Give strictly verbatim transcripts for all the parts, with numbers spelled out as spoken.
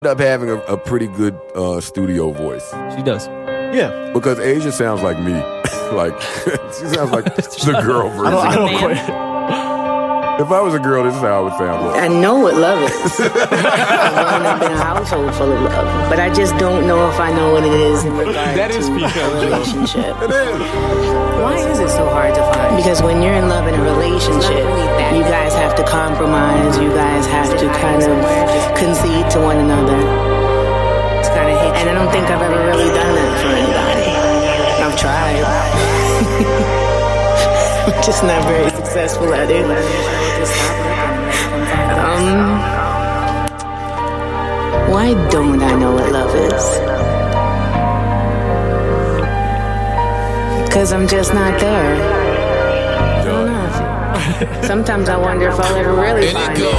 up having a, a pretty good uh, studio voice. She does. Yeah. Because Asia sounds like me. Like, she sounds like the girl version. I don't, I don't quite. If I was a girl, this is how I would sound. I know what love is. I've grown up in a household full of love, but I just don't know if I know what it is in regard That is to because, a relationship. It is. Why is it so hard to find? Because when you're in love in a relationship, you guys have to compromise. You guys have to kind of concede to one another. And I don't think I've ever really done that for anybody. I've tried. I'm just not very successful at it. Um, why don't I know what love is? Because I'm just not there. I don't know. Sometimes I wonder if I'll ever really find it.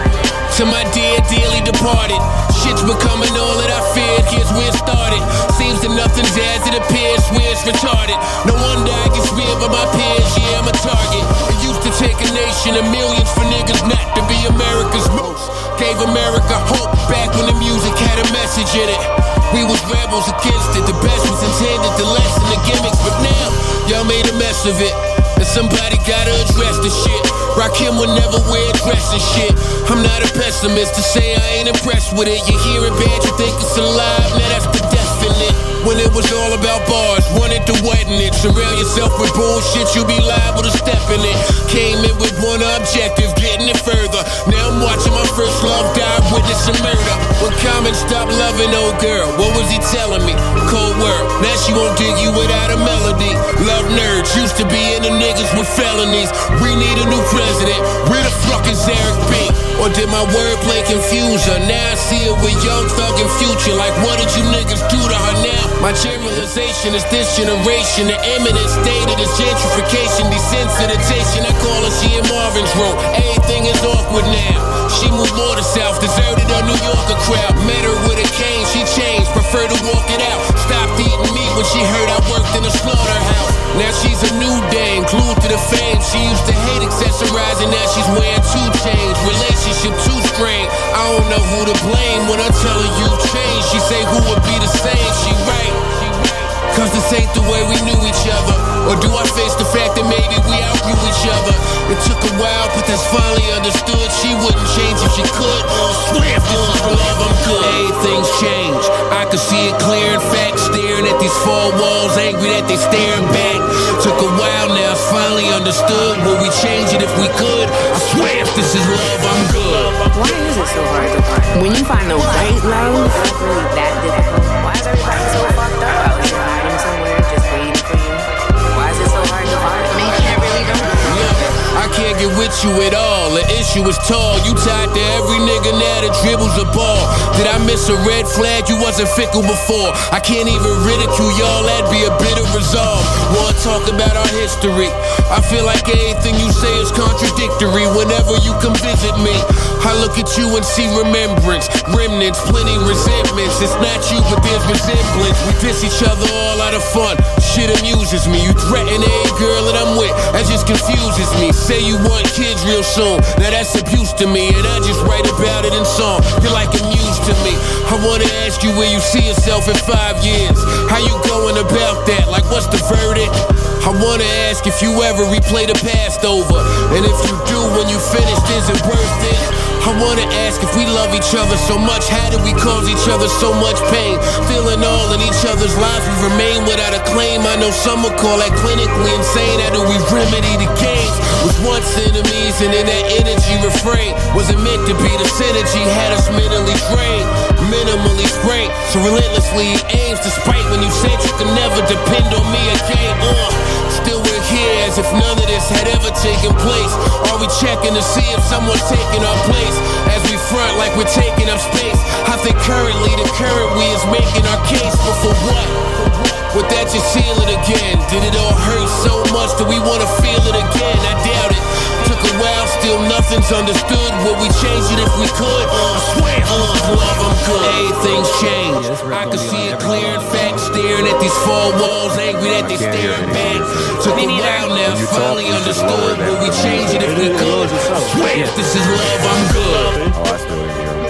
To my dear, dearly departed, shit's becoming all that I feared. Here's where it started. Seems that nothing's as it appears. Swears retarded. No wonder I get smeared by my peers. Yeah, I'm a target. It used to take a nation of millions for niggas not to be America's most. Gave America hope back when the music had a message in it. We was rebels against it. The best was intended to lessen the gimmicks, but now y'all made a mess of it. And somebody gotta address the shit. Rakim would never wear a dress and shit. I'm not a pessimist to say I ain't impressed with it. You hear it bad, you think it's alive. Now that's the definite. When it was all about bars, wanted to weten it. Surround yourself with bullshit, you'll be liable to step in it. Came in with one objective, getting it further. Now I'm watching my first love die, witnessing murder. When Common stopped loving old girl, what was he telling me? Cold world, now she won't dig you without a melody. Love nerds, used to be into niggas with felonies. We need a new president, where the fuck is Eric B? Or did my wordplay confuse her? Now I see it with Young Thug and Future. Like what did you niggas do to her now? My generalization is this generation. The imminent state of this gentrification, desensitization. I call her, she in Marvin's room. Everything is awkward now. She moved more to south, deserted her New Yorker crowd. Met her with a cane, she changed, preferred to walk it out. Stopped eating meat when she heard I worked in a slaughterhouse. Now she's a new dame, glued to the fame. She used to hate accessorizing, now she's wearing two chains. Relationship too strained, I don't know who to blame. When I tell her you've changed, she say who would be the same. She right, cause this ain't the way we knew each other. Or do I face the fact that maybe we outgrew each other? It took a while, but that's finally understood. She wouldn't change if she could. Swear if this is for love, I'm good. Everything's changed, I could see it clear in fact. Staring at these four walls, angry that they staring back. Took a while now, it's finally understood. Would we change it if we could? I swear if this is love, I'm good. Why is it so hard to find? When you find the right love, it's really that difficult. Why is everybody so fucked up out here hiding somewhere just waiting for you? Why is it so hard to find? I mean, you can't really do it. Yeah, I can't get with you at all. The issue is tall. You tied to every nigga now that dribbles a ball. Did I miss a red flag? You wasn't fickle before. I can't even ridicule y'all. That'd be a bit of resolve. Wanna talk about our history? I feel like anything you say is contradictory whenever you come visit me. I look at you and see remembrance, remnants, plenty resentments. It's not you, but there's resemblance. We diss each other all out of fun. Shit amuses me. You threaten any girl that I'm with, that just confuses me. Say you want kids real soon, now that's abuse to me, and I just write about it in song. You're like a muse to me. I wanna ask you where you see yourself in five years. How you going about that? Like what's the verdict? I wanna ask if you ever replay the past over, and if you do, when you finished, is it worth it? I wanna ask if we love each other so much, how did we cause each other so much pain? Feeling all in each other's lives, we remain without a claim. I know some would call that clinically insane. How do we remedy the games? Was once enemies, and in that energy refrain wasn't meant to be. The synergy had us mentally drained, minimally sprained. So relentlessly it aims to spite when you said you could never depend on me again. Uh, still we're here as if none of this had ever taken place. Are we checking to see if someone's taking our place? As we front like we're taking up space. I think currently the current we is making our case, but for what? Would that just seal it again? Did it all hurt so much that we wanna feel it again? I doubt it. Took a while, still nothing's understood. Would we change it if we could? I swear, uh, love, I'm good. Everything's changed. I can see it clear in fact. Staring at these four walls, angry that they staring back. Took a while now, finally understood. Would we change it if we could? I swear, if this is love, I'm good. Oh, I still hear him. Love is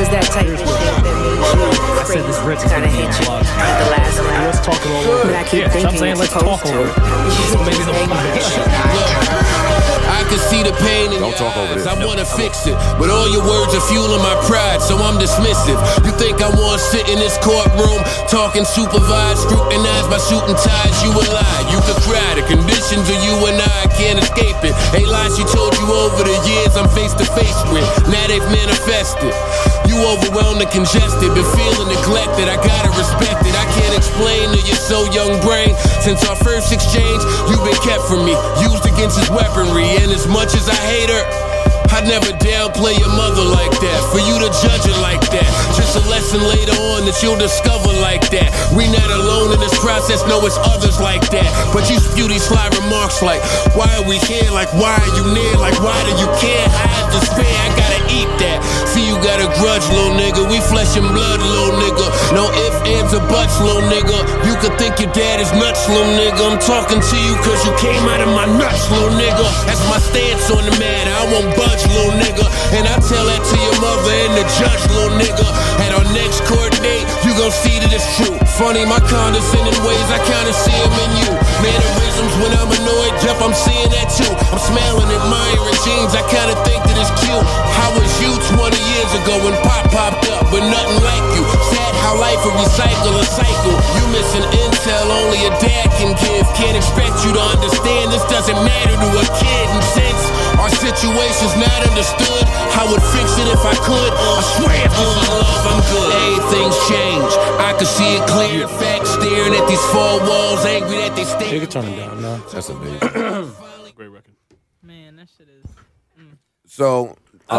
was that type of shit that made you I said this rip is kind of hit you at the last one? Let's talk it all over. But I keep Yeah, thinking I'm saying it's let's talk supposed over. to. So maybe the I can see the pain in Don't your talk over eyes. this. I wanna fix it, but all your words are fueling my pride, so I'm dismissive. You think I wanna sit in this courtroom talking supervised, scrutinized by suit and ties? You a lie. You could cry. The conditions of you and I can't escape it. Ain't lies she told you over the years I'm face to face with. Now they've manifested. You overwhelmed and congested, been feeling neglected. I gotta respect it. I can't explain to your so young brain. Since our first exchange, you've been kept from me, used against his weaponry. And as much as I hate her, I'd never downplay your mother like that. For you to judge her like that, just a lesson later on that you'll discover like that. We not alone in this process, no, it's others like that. But you spew these sly remarks like, why are we here? Like, why are you near? Like, why do you care? I have despair, I gotta eat that. See, you got a grudge, little nigga. We flesh and blood, little nigga. No ifs, ands, or buts, little nigga. You could think your dad is nuts, little nigga. I'm talking to you cause you came out of my nuts, little nigga. That's my stance on the matter. I won't budge, little nigga. And I tell that to your mother and the judge, little nigga. At our next court date, you gon' see that it's true. Funny, my condescending ways, I kinda see them in you. Mannerisms when I'm annoyed, yep, I'm seeing that too. I'm smiling, admiring jeans, I kinda think that it's cute. How was you twenty years ago when Pop popped up, but nothing like you? Sad how life will recycle a cycle. You missing intel only a dad can give. Can't expect you to understand this doesn't matter to a kid. And since our situation's not understood, I would fix it if I could. I swear if this is love, I'm good. Everything's changed. I can see it clear. Facts staring at these four walls, angry that they stay. You can turn it down, no? That's amazing. Great record. Man, that shit is. Mm. So